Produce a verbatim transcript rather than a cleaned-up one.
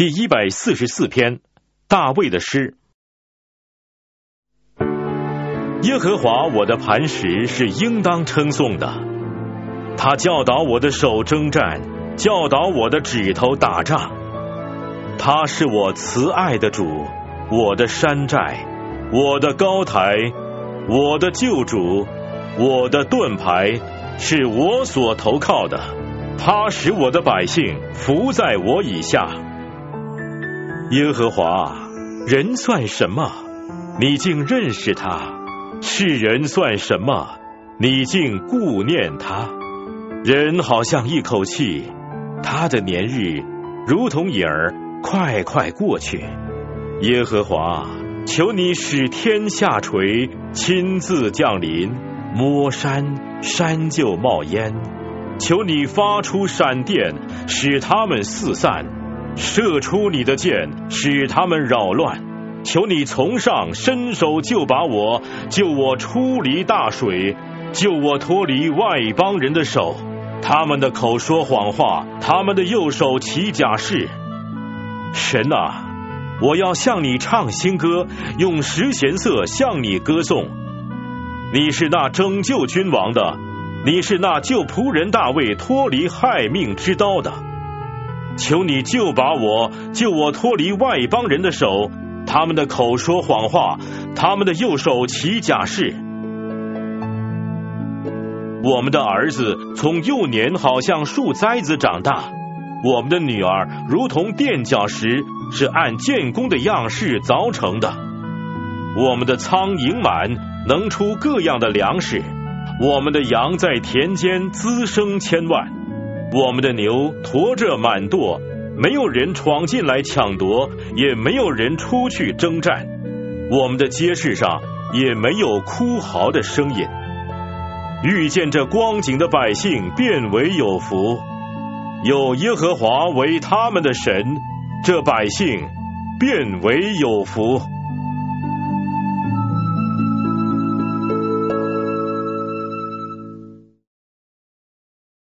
第一百四十四篇，大卫的诗。耶和华我的磐石是应当称颂的，他教导我的手征战，教导我的指头打仗。他是我慈爱的主，我的山寨，我的高台，我的救主，我的盾牌，是我所投靠的。他使我的百姓服在我以下。耶和华，人算什么？你竟认识他；世人算什么？你竟顾念他。人好像一口气，他的年日如同影儿，快快过去。耶和华，求你使天下垂，亲自降临，摸山，山就冒烟。求你发出闪电，使他们四散，射出你的箭，使他们扰乱。求你从上伸手救把我，救我出离大水，救我脱离外邦人的手。他们的口说谎话，他们的右手起假誓。神啊，我要向你唱新歌，用十弦瑟向你歌颂。你是那拯救君王的，你是那救仆人大卫脱离害命之刀的。求你救把我，救我脱离外邦人的手，他们的口说谎话，他们的右手起假誓。我们的儿子从幼年好像树栽子长大，我们的女儿如同垫脚石，是按建工的样式凿成的。我们的仓盈满，能出各样的粮食，我们的羊在田间滋生千万，我们的牛驮着满垛，没有人闯进来抢夺，也没有人出去征战。我们的街市上也没有哭嚎的声音。遇见这光景的百姓便为有福，有耶和华为他们的神，这百姓便为有福。